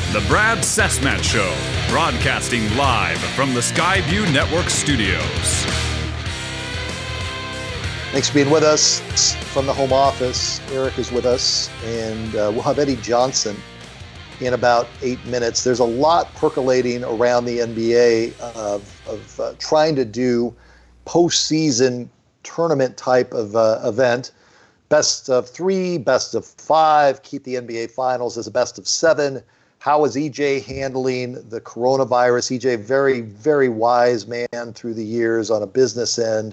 The Brad Cessmat Show, broadcasting live from the Skyview Network studios. Thanks for being with us from the home office. Eric is with us, and we'll have Eddie Johnson in about 8 minutes. There's a lot percolating around the NBA of trying to do postseason tournament type of event. Best of 3, best of 5, keep the NBA Finals as a best of 7. How is EJ handling the coronavirus? EJ, very, very wise man through the years on a business end,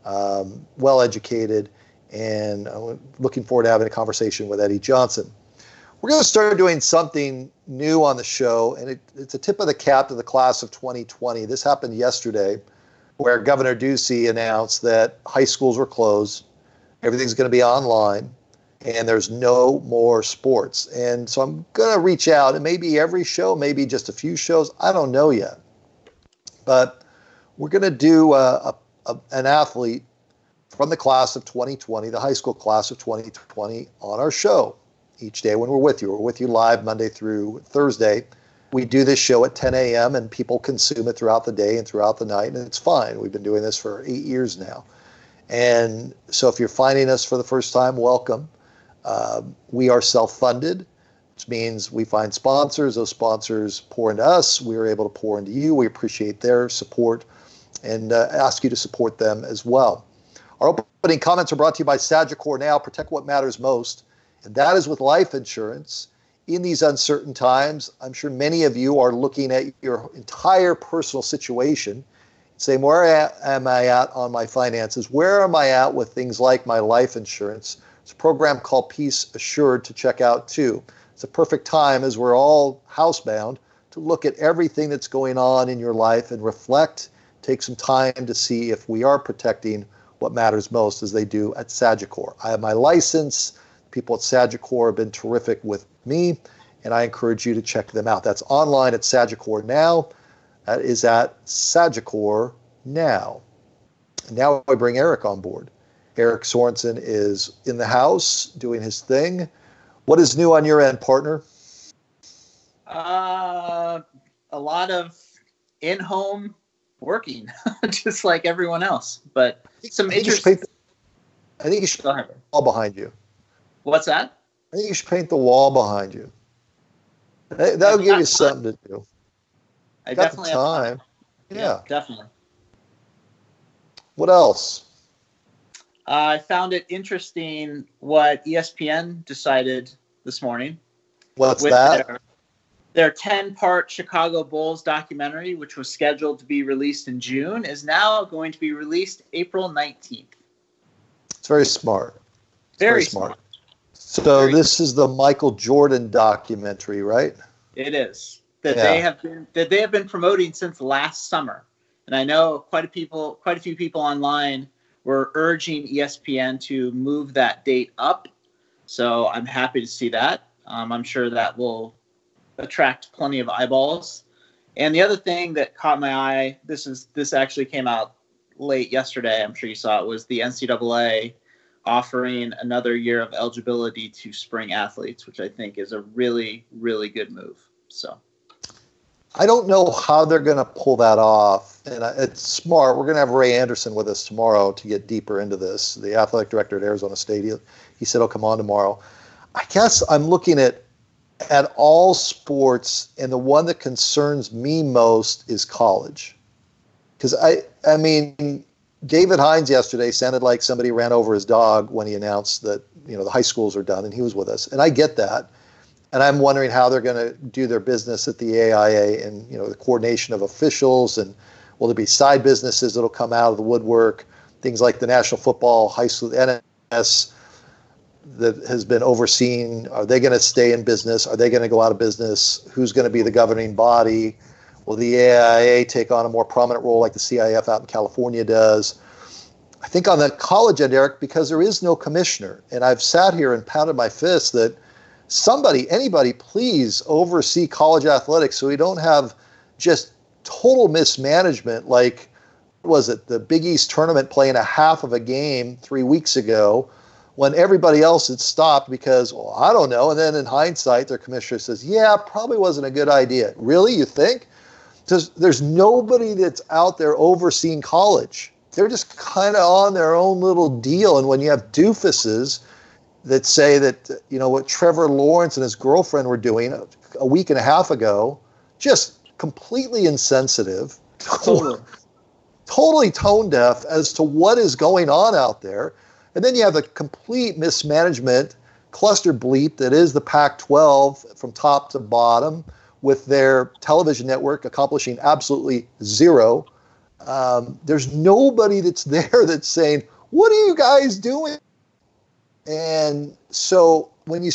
well-educated, and I'm looking forward to having a conversation with Eddie Johnson. We're going to start doing something new on the show, and it's a tip of the cap to the class of 2020. This happened yesterday, where Governor Ducey announced that high schools were closed, everything's going to be online, and there's no more sports. And so I'm going to reach out, and maybe every show, maybe just a few shows, I don't know yet. But we're going to do an athlete from the class of 2020, the high school class of 2020, on our show each day when we're with you. We're with you live Monday through Thursday. We do this show at 10 a.m., and people consume it throughout the day and throughout the night, and it's fine. We've been doing this for 8 years now. And so if you're finding us for the first time, welcome. We are self-funded, which means we find sponsors. Those sponsors pour into us. We're able to pour into you. We appreciate their support and ask you to support them as well. Our opening comments are brought to you by Sagicor Now. Protect what matters most, and that is with life insurance. In these uncertain times, I'm sure many of you are looking at your entire personal situation, saying, where am I at on my finances? Where am I at with things like my life insurance? It's a program called Peace Assured to check out too. It's a perfect time, as we're all housebound, to look at everything that's going on in your life and reflect, take some time to see if we are protecting what matters most, as they do at Sagicor. I have my license. People at Sagicor have been terrific with me, and I encourage you to check them out. That's online at Sagicor Now. That is at Sagicor Now. And now I bring Eric on board. Eric Sorensen is in the house doing his thing. What is new on your end, partner? A lot of in-home working, just like everyone else. But some interesting. I think you should paint the wall behind you. What's that? I think you should paint the wall behind you. That'll give you something to do. I got definitely the time. Have yeah, definitely. What else? I found it interesting what ESPN decided this morning. What's that? Their 10-part Chicago Bulls documentary, which was scheduled to be released in June, is now going to be released April 19th. It's very smart. Very smart. So this is the Michael Jordan documentary, right? It is. That they have been promoting since last summer. And I know quite a few people online were urging ESPN to move that date up. So I'm happy to see that. I'm sure that will attract plenty of eyeballs. And the other thing that caught my eye, this actually came out late yesterday, I'm sure you saw it, was the NCAA offering another year of eligibility to spring athletes, which I think is a really, really good move. So I don't know how they're going to pull that off, and it's smart. We're going to have Ray Anderson with us tomorrow to get deeper into this, the athletic director at Arizona State. He said he'll come on tomorrow. I guess I'm looking at all sports, and the one that concerns me most is college. Because, I mean, David Hines yesterday sounded like somebody ran over his dog when he announced that, the high schools are done, and he was with us. And I get that. And I'm wondering how they're going to do their business at the AIA and, the coordination of officials, and will there be side businesses that'll come out of the woodwork, things like the National Football High School, NS, that has been overseen. Are they going to stay in business? Are they going to go out of business? Who's going to be the governing body? Will the AIA take on a more prominent role like the CIF out in California does? I think on the college end, Eric, because there is no commissioner, and I've sat here and pounded my fist that anybody, please oversee college athletics so we don't have just total mismanagement like, was it the Big East tournament playing a half of a game 3 weeks ago, when everybody else had stopped because, well, I don't know. And then in hindsight, their commissioner says, yeah, probably wasn't a good idea. Really, you think? Because there's nobody that's out there overseeing college. They're just kind of on their own little deal. And when you have doofuses that say that, what Trevor Lawrence and his girlfriend were doing a week and a half ago, just completely insensitive, totally tone deaf as to what is going on out there. And then you have the complete mismanagement cluster bleep that is the Pac-12 from top to bottom, with their television network accomplishing absolutely zero. There's nobody that's there that's saying, what are you guys doing? And so when the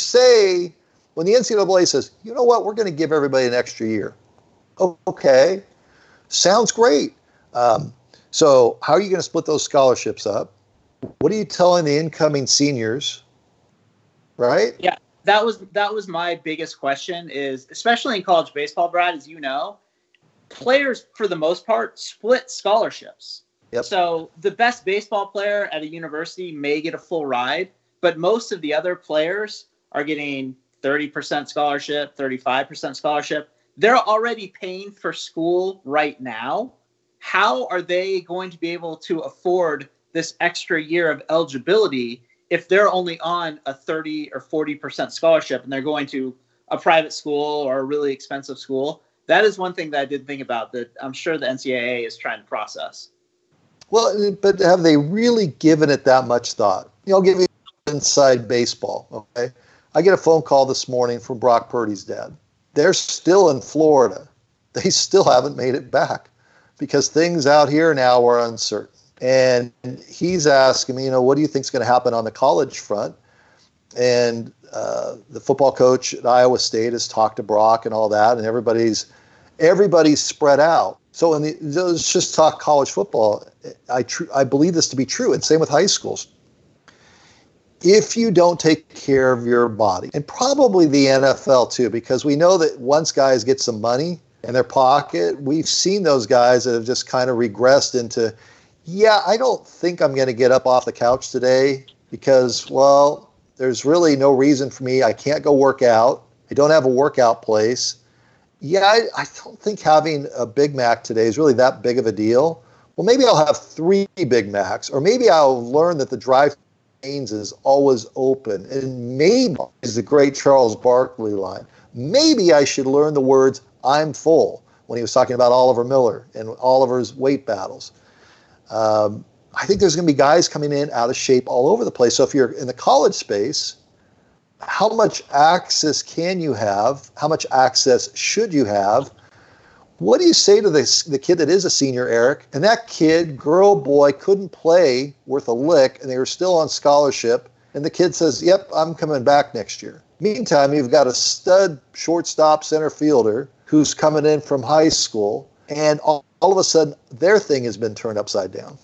NCAA says, you know what, we're going to give everybody an extra year. Okay, sounds great. So how are you going to split those scholarships up? What are you telling the incoming seniors? Right? Yeah, that was my biggest question is, especially in college baseball, Brad, as you know, players for the most part split scholarships. Yep. So the best baseball player at a university may get a full ride, but most of the other players are getting 30% scholarship, 35% scholarship. They're already paying for school right now. How are they going to be able to afford this extra year of eligibility if they're only on a 30 or 40% scholarship and they're going to a private school or a really expensive school? That is one thing that I did think about that I'm sure the NCAA is trying to process. Well, but have they really given it that much thought? I'll give you inside baseball, okay? I get a phone call this morning from Brock Purdy's dad. They're still in Florida. They still haven't made it back because things out here now are uncertain. And he's asking me, what do you think is going to happen on the college front? And the football coach at Iowa State has talked to Brock and all that, and everybody's spread out. So let's just talk college football. I believe this to be true, and same with high schools. If you don't take care of your body, and probably the NFL too, because we know that once guys get some money in their pocket, we've seen those guys that have just kind of regressed into, I don't think I'm going to get up off the couch today because, well, there's really no reason for me. I can't go work out. I don't have a workout place. I don't think having a Big Mac today is really that big of a deal. Well, maybe I'll have 3 Big Macs, or maybe I'll learn that the drive is always open. And maybe, is the great Charles Barkley line, maybe I should learn the words, I'm full, when he was talking about Oliver Miller and Oliver's weight battles. I think there's going to be guys coming in out of shape all over the place. So if you're in the college space, how much access can you have? How much access should you have? What do you say to the kid that is a senior, Eric, and that kid, girl, boy, couldn't play worth a lick, and they were still on scholarship, and the kid says, yep, I'm coming back next year. Meantime, you've got a stud shortstop center fielder who's coming in from high school, and all of a sudden, their thing has been turned upside down.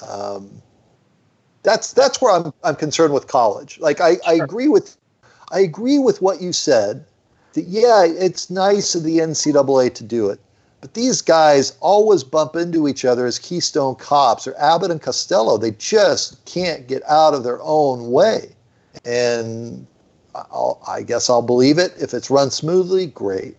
That's where I'm concerned with college. Like I agree with what you said. That it's nice of the NCAA to do it, but these guys always bump into each other as Keystone Cops or Abbott and Costello. They just can't get out of their own way, and I guess I'll believe it if it's run smoothly. Great.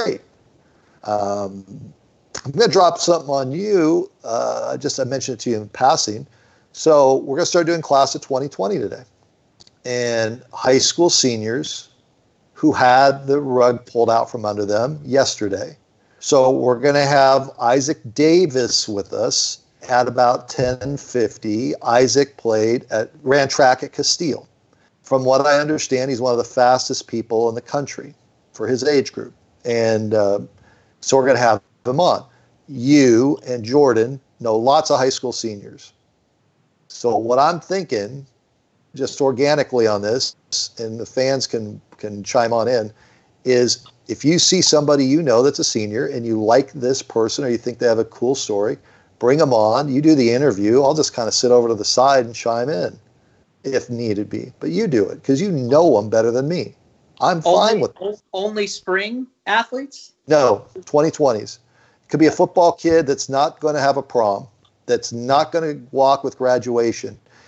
I'm going to drop something on you. I mentioned it to you in passing. So we're going to start doing class of 2020 today. And high school seniors who had the rug pulled out from under them yesterday. So we're going to have Isaac Davis with us at about 10:50. Isaac ran track at Castile. From what I understand, he's one of the fastest people in the country for his age group. And so we're going to have him on. You and Jordan know lots of high school seniors. So what I'm thinking, just organically on this, and the fans can chime on in, is if you see somebody that's a senior and you like this person or you think they have a cool story, bring them on. You do the interview. I'll just kind of sit over to the side and chime in if needed be. But you do it because you know them better than me. I'm fine with it. Only spring athletes? No, 2020s. Could be a football kid that's not going to have a prom, that's not going to walk with graduation.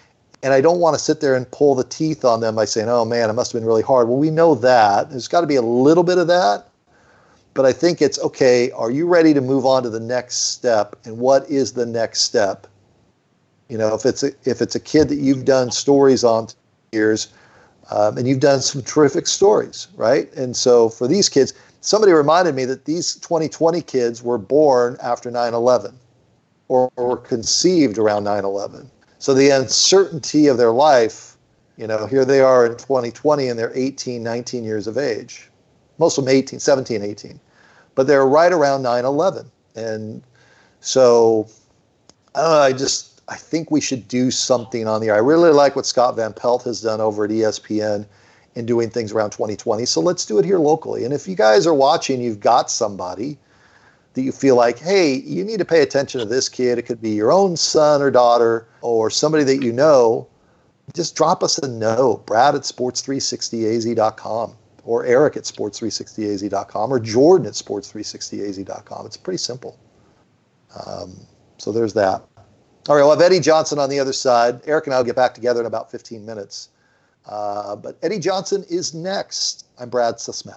And I don't want to sit there and pull the teeth on them by saying, oh man, it must have been really hard. Well, we know that. There's got to be a little bit of that. But I think it's, okay, are you ready to move on to the next step? And what is the next step? You know, if it's a kid that you've done stories on for years, and you've done some terrific stories, right? And so for these kids, somebody reminded me that these 2020 kids were born after 9/11 or were conceived around 9/11. So the uncertainty of their life, you know, here they are in 2020 and they're 18, 19 years of age. Most of them 18, 17, 18. But they're right around 9/11. And so, I don't know, I think we should do something on the air. I really like what Scott Van Pelt has done over at ESPN in doing things around 2020. So let's do it here locally. And if you guys are watching, you've got somebody that you feel like, hey, you need to pay attention to this kid. It could be your own son or daughter or somebody that you know. Just drop us a note, Brad at sports360az.com. or Eric at sports360az.com, or Jordan at sports360az.com. It's pretty simple. So there's that. All right, we'll have Eddie Johnson on the other side. Eric and I will get back together in about 15 minutes. But Eddie Johnson is next. I'm Brad Susmat.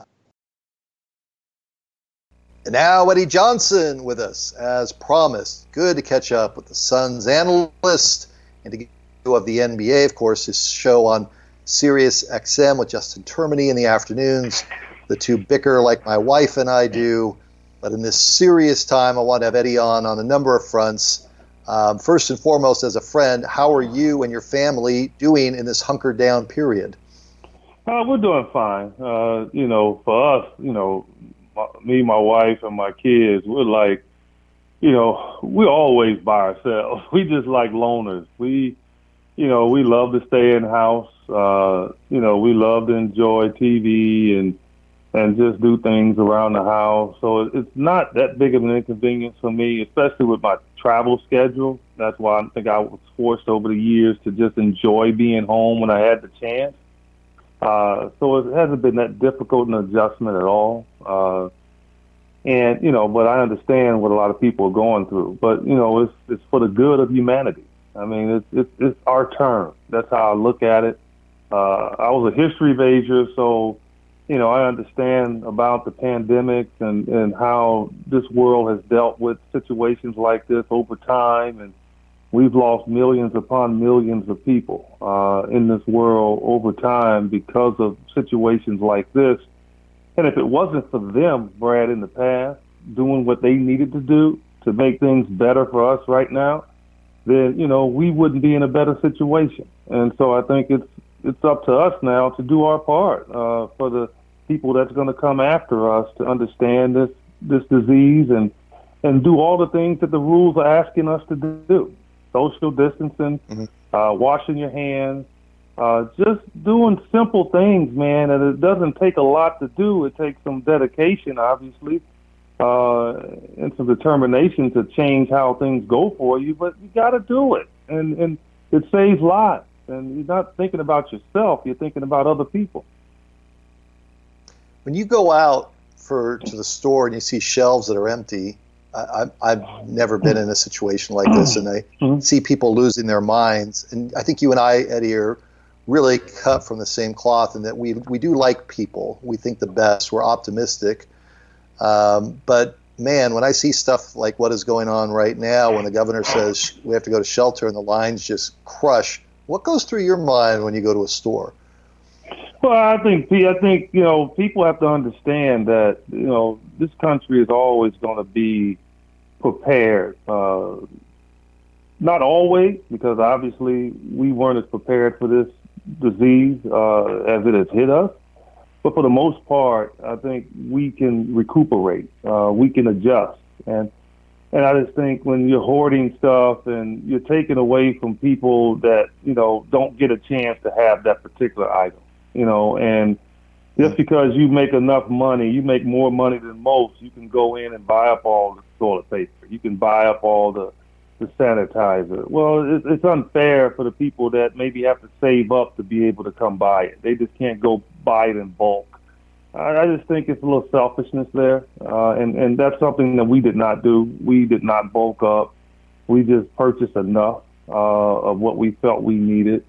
And now Eddie Johnson with us, as promised. Good to catch up with the Suns analyst and to get of the NBA, of course, his show on Sirius XM with Justin Termini in the afternoons. The two bicker like my wife and I do. But in this serious time, I want to have Eddie on a number of fronts. First and foremost, as a friend, how are you and your family doing in this hunkered down period? We're doing fine. You know, for us, you know, me, my wife, and my kids, we're like, you know, we're always by ourselves. We just like loners. We love to stay in house. You know, we love to enjoy TV and just do things around the house. So it's not that big of an inconvenience for me, especially with my travel schedule. That's why I think I was forced over the years to just enjoy being home when I had the chance. So it hasn't been that difficult an adjustment at all. And, you know, but I understand what a lot of people are going through. But, you know, it's for the good of humanity. I mean, it's our turn. That's how I look at it. I was a history major, so, you know, I understand about the pandemic and how this world has dealt with situations like this over time. And we've lost millions upon millions of people in this world over time because of situations like this. And if it wasn't for them, Brad, in the past, doing what they needed to do to make things better for us right now, then, you know, we wouldn't be in a better situation. And so I think it's up to us now to do our part for the people that's going to come after us to understand this disease and do all the things that the rules are asking us to do. Social distancing, washing your hands, just doing simple things, man. And it doesn't take a lot to do. It takes some dedication, obviously, and some determination to change how things go for you, but you got to do it. And it saves lives. And you're not thinking about yourself, you're thinking about other people. When you go out to the store and you see shelves that are empty, I've never been in a situation like this, and I see people losing their minds. And I think you and I, Eddie, are really cut from the same cloth in that we do like people. We think the best. We're optimistic. But, man, when I see stuff like what is going on right now, when the governor says we have to go to shelter and the lines just crush, what goes through your mind when you go to a store? Well, I think, you know, people have to understand that, you know, this country is always going to be prepared. Not always, because obviously we weren't as prepared for this disease as it has hit us. But for the most part, I think we can recuperate. We can adjust. And I just think when you're hoarding stuff and you're taking away from people that, you know, don't get a chance to have that particular item, you know, and just because you make enough money, you make more money than most, you can go in and buy up all the toilet paper. You can buy up all the sanitizer. Well, it's unfair for the people that maybe have to save up to be able to come buy it. They just can't go buy it in bulk. I just think it's a little selfishness there, and that's something that we did not do. We did not bulk up. We just purchased enough of what we felt we needed.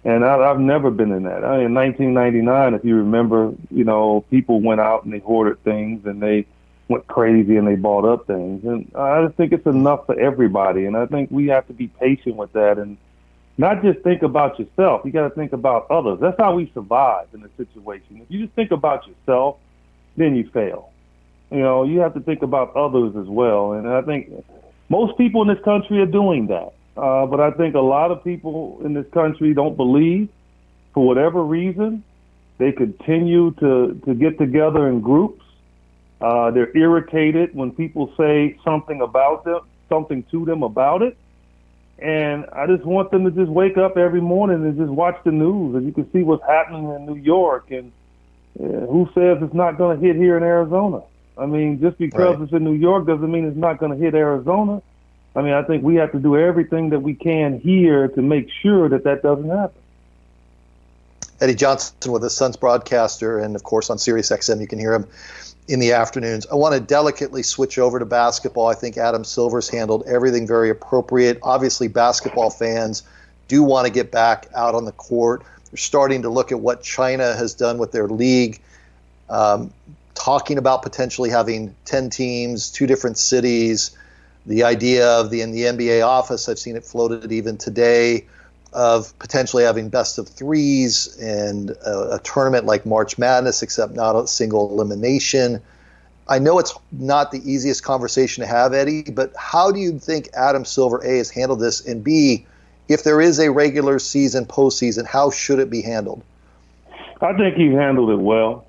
And I've never been in that. In 1999, if you remember, people went out and they hoarded things and they went crazy and they bought up things. And I just think it's enough for everybody. And I think we have to be patient with that and not just think about yourself. You got to think about others. That's how we survive in a situation. If you just think about yourself, then you fail. You have to think about others as well. And I think most people in this country are doing that. But I think a lot of people in this country don't believe, for whatever reason. They continue to get together in groups. They're irritated when people say something to them about it. And I just want them to just wake up every morning and just watch the news, and you can see what's happening in New York. And who says it's not going to hit here in Arizona? I mean, just because it's in New York doesn't mean it's not going to hit Arizona. I mean, I think we have to do everything that we can here to make sure that doesn't happen. Eddie Johnson with the Suns broadcaster, and of course on Sirius XM you can hear him in the afternoons. I want to delicately switch over to basketball. I think Adam Silver's handled everything very appropriate. Obviously, basketball fans do want to get back out on the court. They're starting to look at what China has done with their league, talking about potentially having 10 teams, 2 different cities. The idea of in the NBA office, I've seen it floated even today, of potentially having best of 3s and a tournament like March Madness, except not a single elimination. I know it's not the easiest conversation to have, Eddie, but how do you think Adam Silver, A, has handled this, and B, if there is a regular season, postseason, how should it be handled? I think he handled it well.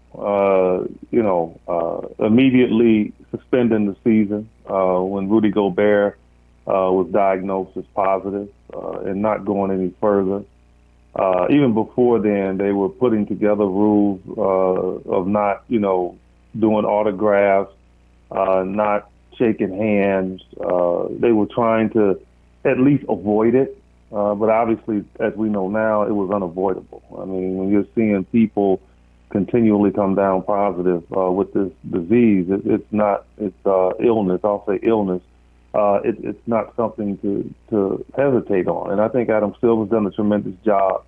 Immediately suspending the season when Rudy Gobert was diagnosed as positive and not going any further. Even before then, they were putting together rules of not, doing autographs, not shaking hands. They were trying to at least avoid it. But obviously, as we know now, it was unavoidable. I mean, when you're seeing people continually come down positive with this disease, it's illness. I'll say illness. It's not something to hesitate on. And I think Adam Silver's done a tremendous job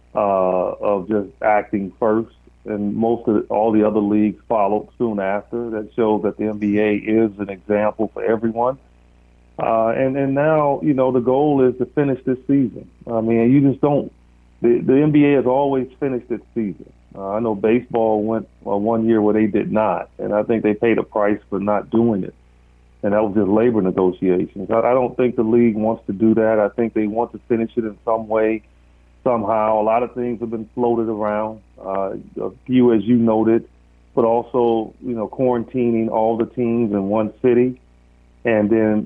of just acting first. And all the other leagues followed soon after. That shows that the NBA is an example for everyone. And now, the goal is to finish this season. I mean, you just don't. The NBA has always finished its season. I know baseball went 1 year where they did not, and I think they paid a price for not doing it. And that was just labor negotiations. I don't think the league wants to do that. I think they want to finish it in some way, somehow. A lot of things have been floated around, a few, as you noted, but also, quarantining all the teams in one city. And then,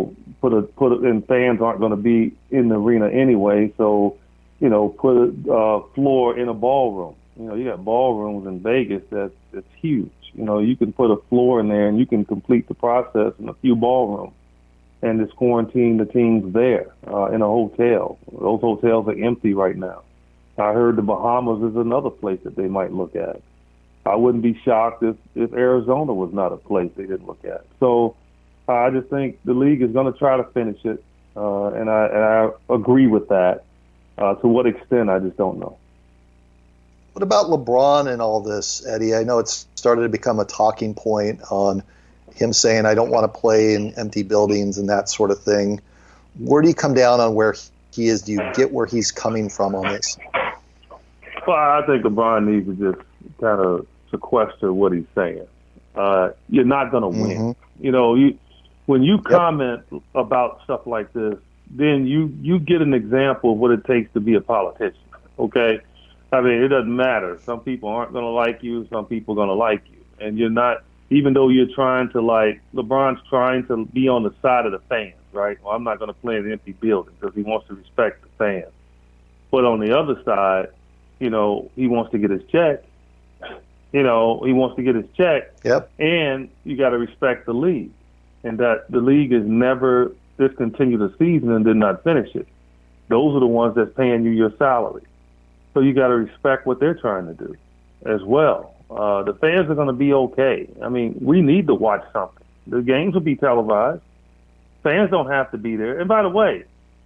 and fans aren't going to be in the arena anyway. So, put a floor in a ballroom. You got ballrooms in Vegas that's huge. You can put a floor in there and you can complete the process in a few ballrooms and just quarantine the teams there in a hotel. Those hotels are empty right now. I heard the Bahamas is another place that they might look at. I wouldn't be shocked if Arizona was not a place they didn't look at. So I just think the league is going to try to finish it, and I agree with that. To what extent, I just don't know. What about LeBron and all this, Eddie? I know it's started to become a talking point on him saying, I don't want to play in empty buildings and that sort of thing. Where do you come down on where he is? Do you get where he's coming from on this? Well, I think LeBron needs to just kind of sequester what he's saying. You're not going to win. Mm-hmm. When you comment about stuff like this, then you get an example of what it takes to be a politician, okay? I mean, it doesn't matter. Some people aren't going to like you. Some people are going to like you. And you're not, even though you're trying to LeBron's trying to be on the side of the fans, right? Well, I'm not going to play in an empty building because he wants to respect the fans. But on the other side, he wants to get his check. He wants to get his check. Yep. And you got to respect the league. And that the league has never discontinued the season and did not finish it. Those are the ones that's paying you your salary. So you got to respect what they're trying to do as well. The fans are going to be okay. I mean, we need to watch something. The games will be televised. Fans don't have to be there. And by the way,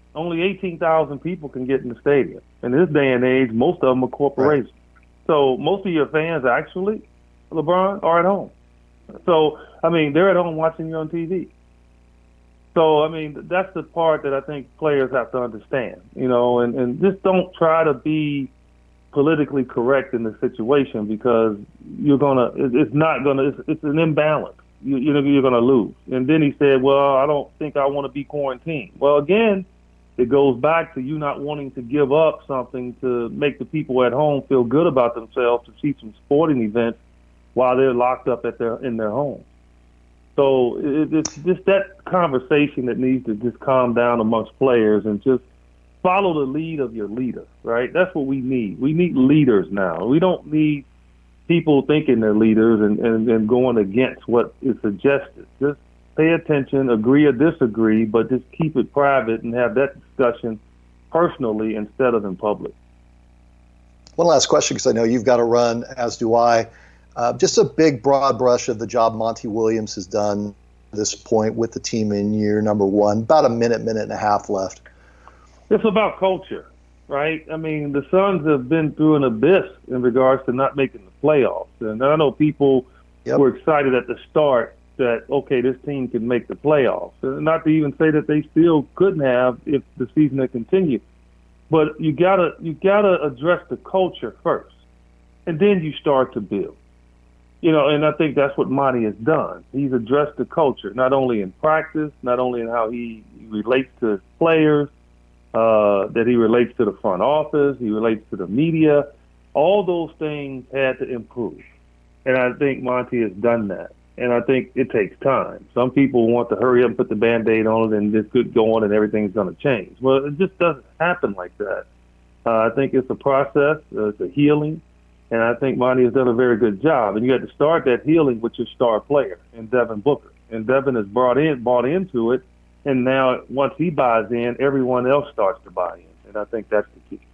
Only 18,000 people can get in the stadium. In this day and age, most of them are corporations. Right. So most of your fans actually, LeBron, are at home. So, I mean, they're at home watching you on TV. So, I mean, that's the part that I think players have to understand, and just don't try to be politically correct in the situation, because it's an imbalance. You're going to lose. And then he said, well, I don't think I want to be quarantined. Well, again, it goes back to you not wanting to give up something to make the people at home feel good about themselves to see some sporting events while they're locked up in their homes. So it's just that conversation that needs to just calm down amongst players and just follow the lead of your leader, right? That's what we need. We need leaders now. We don't need people thinking they're leaders and going against what is suggested. Just pay attention, agree or disagree, but just keep it private and have that discussion personally instead of in public. One last question, because I know you've got to run, as do I. Just a big broad brush of the job Monty Williams has done at this point with the team in year number one. About a minute and a half left. It's about culture, right? I mean, the Suns have been through an abyss in regards to not making the playoffs. And I know people were excited at the start that, okay, this team can make the playoffs. And not to even say that they still couldn't have if the season had continued. But you gotta address the culture first, and then you start to build. And I think that's what Monty has done. He's addressed the culture, not only in practice, not only in how he relates to his players, that he relates to the front office, he relates to the media. All those things had to improve. And I think Monty has done that. And I think it takes time. Some people want to hurry up and put the Band-Aid on it and just get going and everything's going to change. Well, it just doesn't happen like that. I think it's a process. It's a healing. And I think Monty has done a very good job. And you had to start that healing with your star player in Devin Booker. And Devin has bought into it. And now once he buys in, everyone else starts to buy in. And I think that's the key.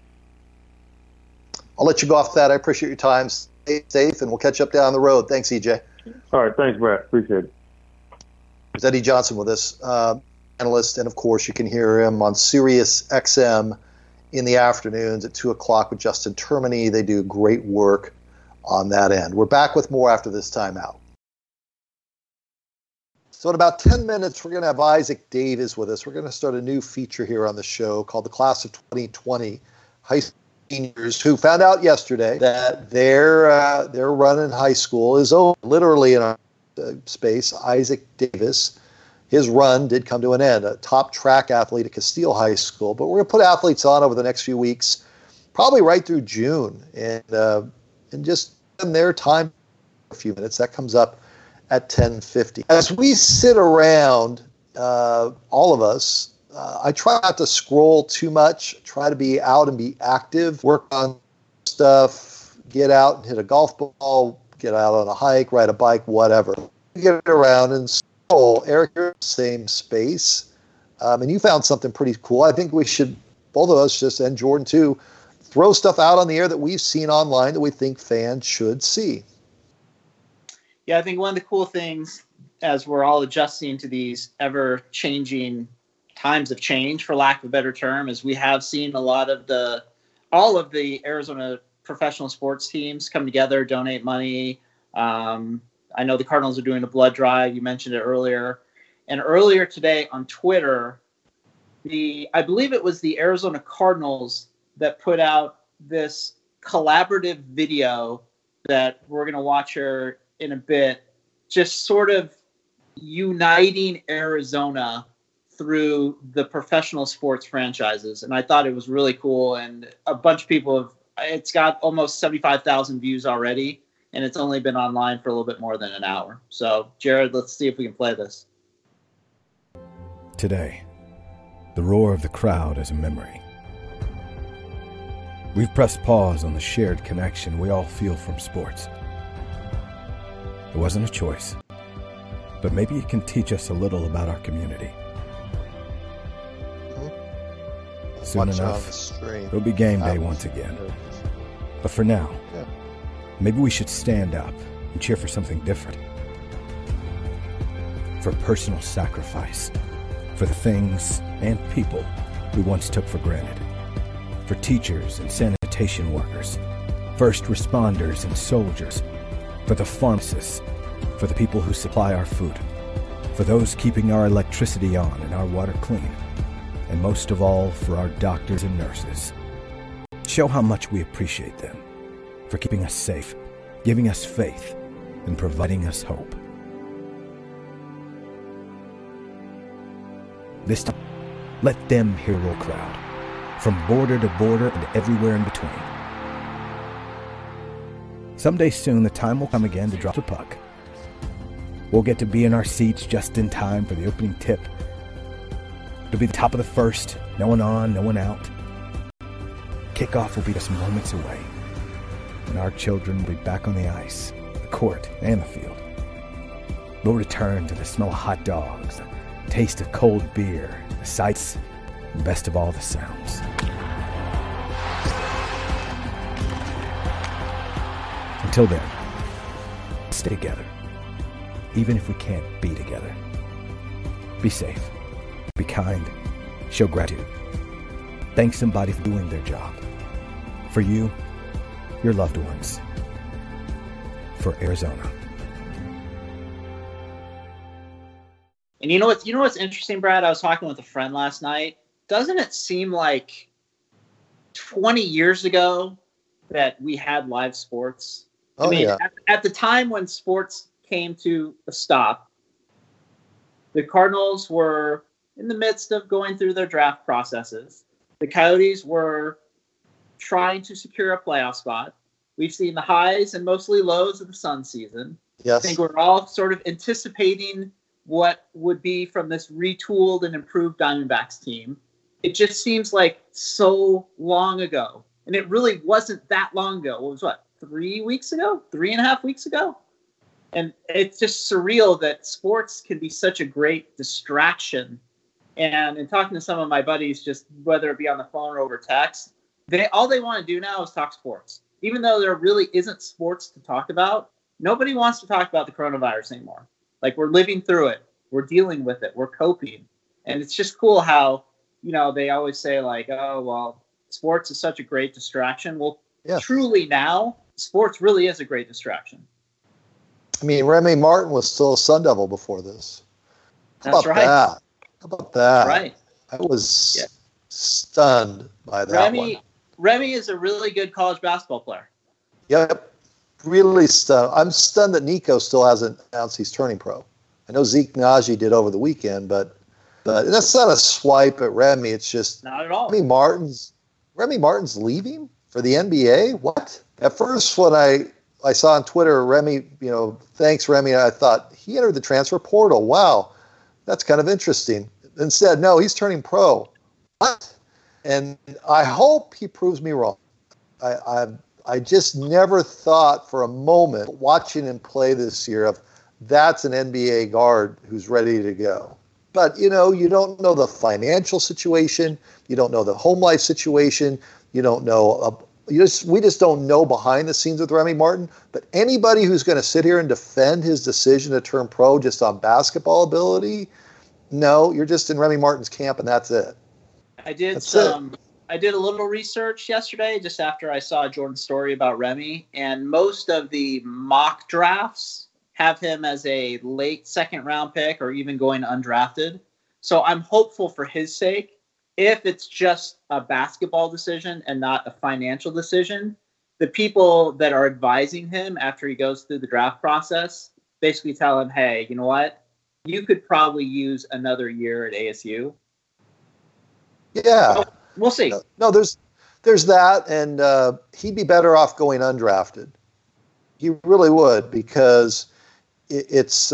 I'll let you go off that. I appreciate your time. Stay safe, and we'll catch up down the road. Thanks, EJ. All right. Thanks, Brad. Appreciate it. There's Eddie Johnson with us, analyst. And, of course, you can hear him on Sirius XM in the afternoons at 2 o'clock with Justin Termini. They do great work on that end. We're back with more after this timeout. So in about 10 minutes, we're going to have Isaac Davis with us. We're going to start a new feature here on the show called The Class of 2020 High School Seniors, who found out yesterday that their run in high school is over. Literally in our space, Isaac Davis, his run did come to an end, a top track athlete at Castile High School. But we're going to put athletes on over the next few weeks, probably right through June, and just in their time for a few minutes. That comes up at 10:50. As we sit around, all of us, I try not to scroll too much, try to be out and be active, work on stuff, get out and hit a golf ball, get out on a hike, ride a bike, whatever. Get around and scroll. Eric, you're in the same space, and you found something pretty cool. I think we should, both of us, just, and Jordan too, throw stuff out on the air that we've seen online that we think fans should see. Yeah, I think one of the cool things as we're all adjusting to these ever-changing times of change, for lack of a better term, is we have seen all of the Arizona professional sports teams come together, donate money. I know the Cardinals are doing a blood drive. You mentioned it earlier. And earlier today on Twitter, I believe it was the Arizona Cardinals that put out this collaborative video that we're going to watch here in a bit, just sort of uniting Arizona through the professional sports franchises. And I thought it was really cool. And a bunch of people it's got almost 75,000 views already, and it's only been online for a little bit more than an hour. So, Jared, let's see if we can play this. Today, the roar of the crowd is a memory. We've pressed pause on the shared connection we all feel from sports. It wasn't a choice, but maybe it can teach us a little about our community. Soon enough, it'll be game day once again. But for now, maybe we should stand up and cheer for something different. For personal sacrifice, for the things and people we once took for granted. For teachers and sanitation workers, first responders and soldiers, for the pharmacists, for the people who supply our food, for those keeping our electricity on and our water clean, and most of all, for our doctors and nurses. Show how much we appreciate them, for keeping us safe, giving us faith, and providing us hope. This time, let them hero crowd, from border to border and everywhere in between. Someday soon, the time will come again to drop the puck. We'll get to be in our seats just in time for the opening tip. It'll be the top of the first, no one on, no one out. Kickoff will be just moments away, and our children will be back on the ice, the court, and the field. We'll return to the smell of hot dogs, the taste of cold beer, the sights, and best of all, the sounds. Until then, stay together, even if we can't be together. Be safe, be kind, show gratitude. Thank somebody for doing their job. For you, your loved ones. For Arizona. And you know what's interesting, Brad? I was talking with a friend last night. Doesn't it seem like 20 years ago that we had live sports? Oh, yeah. At the time when sports came to a stop, the Cardinals were in the midst of going through their draft processes. The Coyotes were trying to secure a playoff spot. We've seen the highs and mostly lows of the Sun season. Yes. I think we're all sort of anticipating what would be from this retooled and improved Diamondbacks team. It just seems like so long ago. And it really wasn't that long ago. It was 3 weeks ago? 3.5 weeks ago? And it's just surreal that sports can be such a great distraction. And in talking to some of my buddies, just whether it be on the phone or over text, all they want to do now is talk sports. Even though there really isn't sports to talk about, nobody wants to talk about the coronavirus anymore. Like, we're living through it. We're dealing with it. We're coping. And it's just cool how, they always say, like, oh, well, sports is such a great distraction. Well, yeah. Truly now, sports really is a great distraction. I mean, Remy Martin was still a Sun Devil before this. That's right. How about that? Right. I was stunned by that one. Remy is a really good college basketball player. Yep. Really stunned. I'm stunned that Nico still hasn't announced he's turning pro. I know Zeke Naji did over the weekend, but that's not a swipe at Remy. It's just not at all. Remy Martin's leaving for the NBA? What? At first, when I saw on Twitter, Remy, thanks, Remy, I thought he entered the transfer portal. Wow, that's kind of interesting. Instead, no, he's turning pro. What? And I hope he proves me wrong. I just never thought for a moment, watching him play this year, of that's an NBA guard who's ready to go. But, you don't know the financial situation. You don't know the home life situation. You don't know. We just don't know behind the scenes with Remy Martin. But anybody who's going to sit here and defend his decision to turn pro just on basketball ability, no, you're just in Remy Martin's camp, and that's it. I did a little research yesterday just after I saw Jordan's story about Remy, and most of the mock drafts have him as a late second-round pick or even going undrafted. So I'm hopeful for his sake. If it's just a basketball decision and not a financial decision, the people that are advising him after he goes through the draft process basically tell him, hey, you know what? You could probably use another year at ASU. Yeah. So we'll see. No, there's that, and he'd be better off going undrafted. He really would, because it's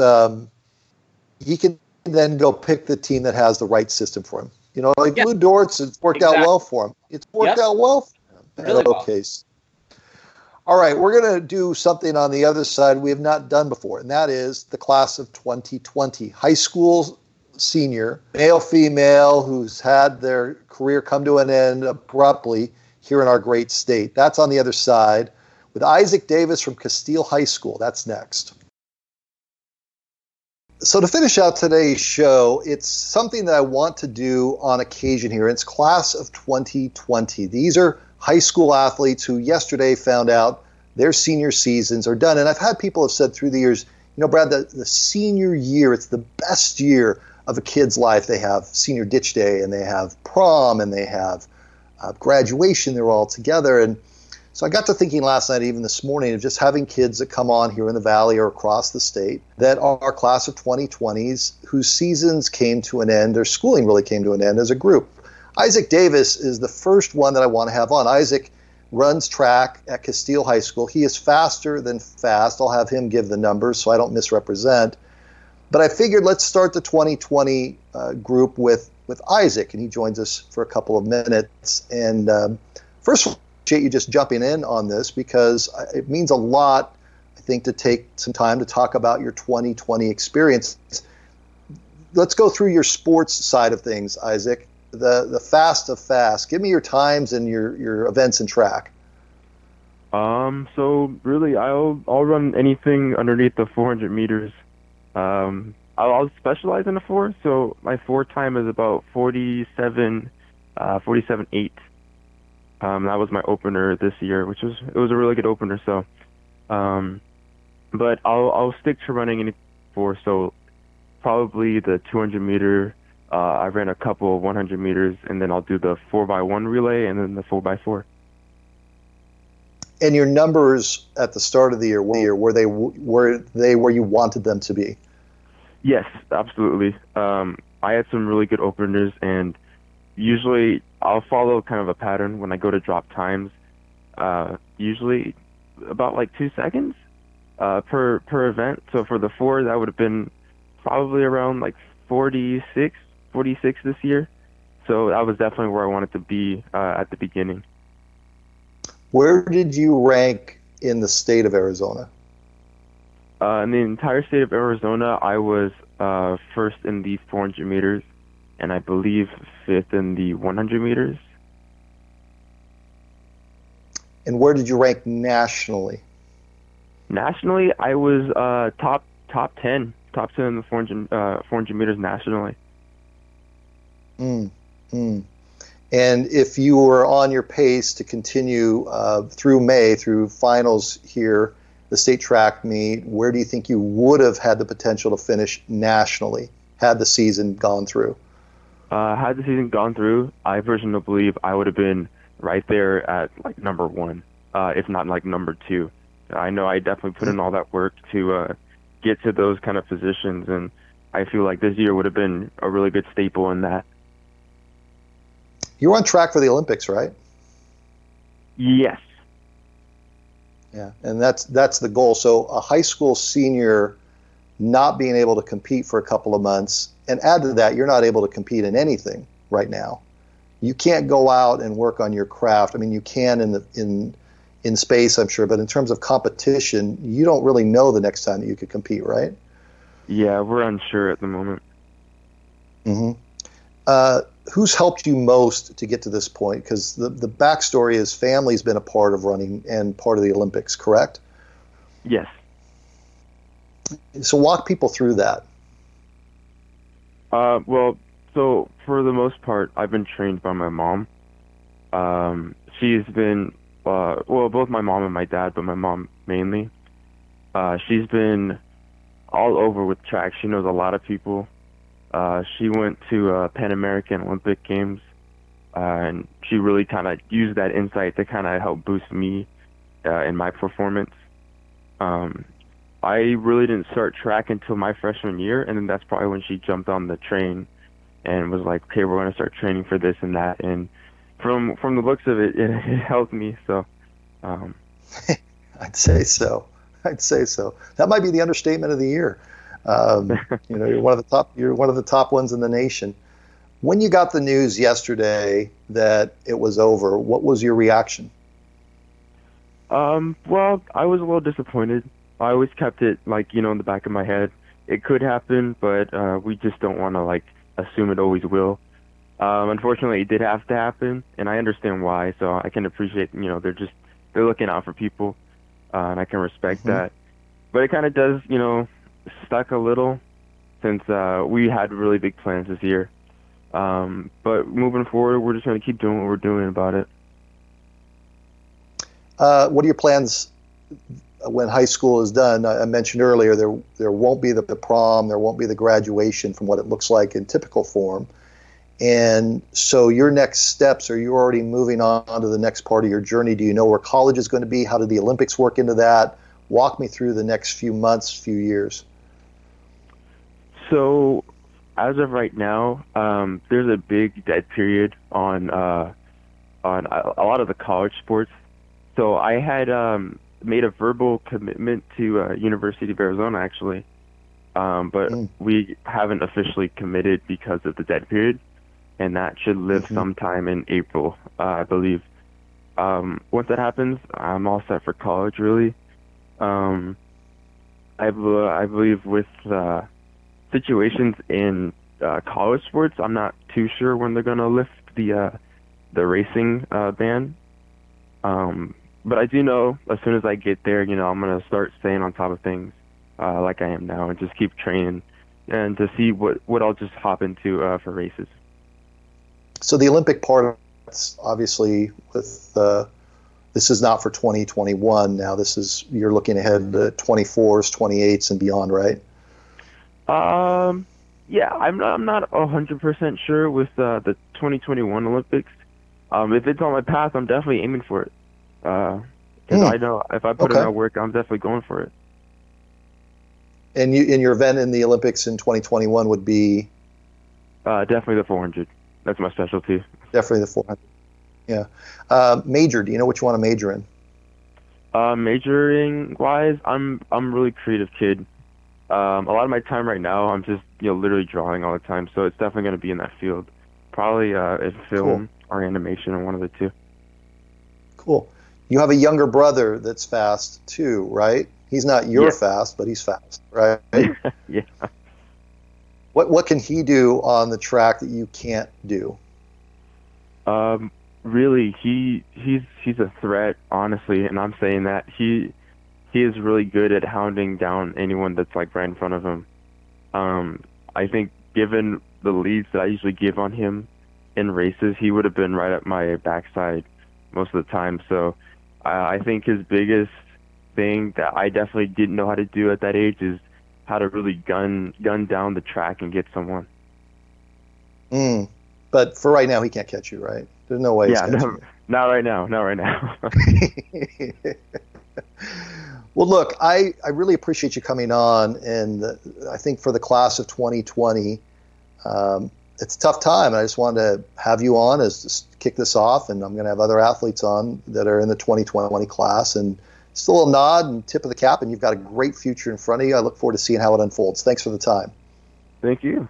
he can then go pick the team that has the right system for him. Lou Dortz, it's worked out well for him. It's worked out well for him. Really well. Case. All right, we're going to do something on the other side we have not done before, and that is the class of 2020. High school senior, male, female, who's had their career come to an end abruptly here in our great state. That's on the other side with Isaac Davis from Castile High School. That's next. So to finish out today's show, it's something that I want to do on occasion here. It's class of 2020. These are high school athletes who yesterday found out their senior seasons are done. And I've had people have said through the years, Brad, the senior year, it's the best year of a kid's life. They have senior ditch day, and they have prom, and they have graduation. They're all together. And so I got to thinking last night, even this morning, of just having kids that come on here in the Valley or across the state that are class of 2020s whose seasons came to an end, their schooling really came to an end as a group. Isaac Davis is the first one that I want to have on. Isaac runs track at Castile High School. He is faster than fast. I'll have him give the numbers so I don't misrepresent. But I figured let's start the 2020 group with Isaac, and he joins us for a couple of minutes. And first of all, I appreciate you just jumping in on this, because it means a lot, I think, to take some time to talk about your 2020 experience. Let's go through your sports side of things, Isaac. The fast of fast. Give me your times and your events in track. So really, I'll run anything underneath the 400 meters. I'll specialize in the 4, so my 4 time is about 47.8. That was my opener this year, it was a really good opener. So, but I'll stick to running any 4. So probably the 200 meter. I ran a couple of 100 meters, and then I'll do the 4x1 relay and then the 4x4. And your numbers at the start of the year, were they where you wanted them to be? Yes, absolutely. I had some really good openers, and usually I'll follow kind of a pattern when I go to drop times. Usually about like 2 seconds per event. So for the 4, that would have been probably around like 46 this year. So that was definitely where I wanted to be at the beginning. Where did you rank in the state of Arizona? In the entire state of Arizona, I was first in the 400 meters, and I believe 5th in the 100 meters. And where did you rank nationally? Nationally, I was top 10 in the 400 meters nationally. And if you were on your pace to continue through May, through finals here, the state track meet, where do you think you would have had the potential to finish nationally had the season gone through? Had the season gone through, I personally believe I would have been right there at like number 1, if not like number 2. I know I definitely put in all that work to get to those kind of positions, and I feel like this year would have been a really good staple in that. You're on track for the Olympics, right? Yes. Yeah, and that's the goal. So a high school senior not being able to compete for a couple of months, and add to that, you're not able to compete in anything right now. You can't go out and work on your craft. I mean, you can in space, I'm sure, but in terms of competition, you don't really know the next time that you could compete, right? Yeah, we're unsure at the moment. Mm-hmm. Who's helped you most to get to this point? Because the backstory is family's been a part of running and part of the Olympics, correct? Yes. So walk people through that. Well, so for the most part, I've been trained by my mom. She's been, both my mom and my dad, but my mom mainly. She's been all over with track. She knows a lot of people. She went to Pan American Olympic Games, and she really kind of used that insight to kind of help boost me in my performance. I really didn't start track until my freshman year, and then that's probably when she jumped on the train and was like, okay, we're going to start training for this and that. And from the looks of it, it helped me. So I'd say so. That might be the understatement of the year. You're one of the top ones in the nation. When you got the news yesterday that it was over, what was your reaction? Well, I was a little disappointed. I always kept it in the back of my head. It could happen, but we just don't want to assume it always will. Unfortunately, it did have to happen, and I understand why. So I can appreciate, they're looking out for people, and I can respect that. But it kind of does, stuck a little. since we had really big plans this year. But moving forward, we're just going to keep doing what we're doing about it. What are your plans when high school is done? I mentioned earlier there won't be the prom, there won't be the graduation from what it looks like in typical form. And so your next steps, are you already moving on to the next part of your journey? Do you know where college is going to be? How do the Olympics work into that? Walk me through the next few months, few years. So as of right now, there's a big dead period on a lot of the college sports. So I had made a verbal commitment to University of Arizona, actually, but we haven't officially committed because of the dead period, and that should live sometime in April, I believe. Once that happens, I'm all set for college, really. I believe with situations in college sports, I'm not too sure when they're going to lift the racing ban. But I do know as soon as I get there, I'm going to start staying on top of things like I am now and just keep training and to see what I'll just hop into for races. So the Olympic part, obviously, with this is not for 2021 now. You're looking ahead to 24s, 28s, and beyond, right? Yeah, I'm not 100% sure with the 2021 Olympics. If it's on my path, I'm definitely aiming for it. Because I know if I put in that work, I'm definitely going for it. And your event in the Olympics in 2021 would be? Definitely the 400. That's my specialty. Definitely the 400. Yeah. Major, do you know what you want to major in? Majoring wise, I'm a really creative kid. A lot of my time right now, I'm just literally drawing all the time. So it's definitely going to be in that field. Probably in film or animation, or one of the two. Cool. You have a younger brother that's fast too, right? He's not your fast, but he's fast, right? Yeah. What can he do on the track that you can't do? Really, he's a threat, honestly, and I'm saying that he is really good at hounding down anyone that's like right in front of him. I think given the leads that I usually give on him in races, he would have been right at my backside most of the time. So I think his biggest thing that I definitely didn't know how to do at that age is how to really gun down the track and get someone. But for right now, he can't catch you, right? There's no way he's catching you. Not right now. Well, look, I really appreciate you coming on, and I think for the class of 2020, it's a tough time. I just wanted to have you on as to kick this off, and I'm going to have other athletes on that are in the 2020 class, and still a nod and tip of the cap, and you've got a great future in front of you. I look forward to seeing how it unfolds. Thanks for the time. Thank you.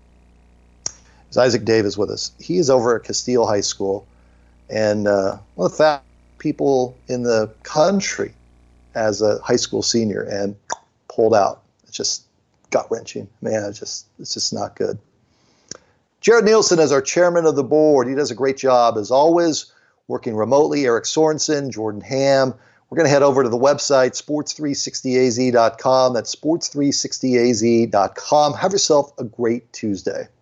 Isaac Dave is with us. He is over at Castile High School, and one of the fastest people in the country as a high school senior, and pulled out. It's just gut-wrenching. Man, it's just not good. Jared Nielsen is our chairman of the board. He does a great job, as always, working remotely. Eric Sorensen, Jordan Ham. We're going to head over to the website, sports360az.com. That's sports360az.com. Have yourself a great Tuesday.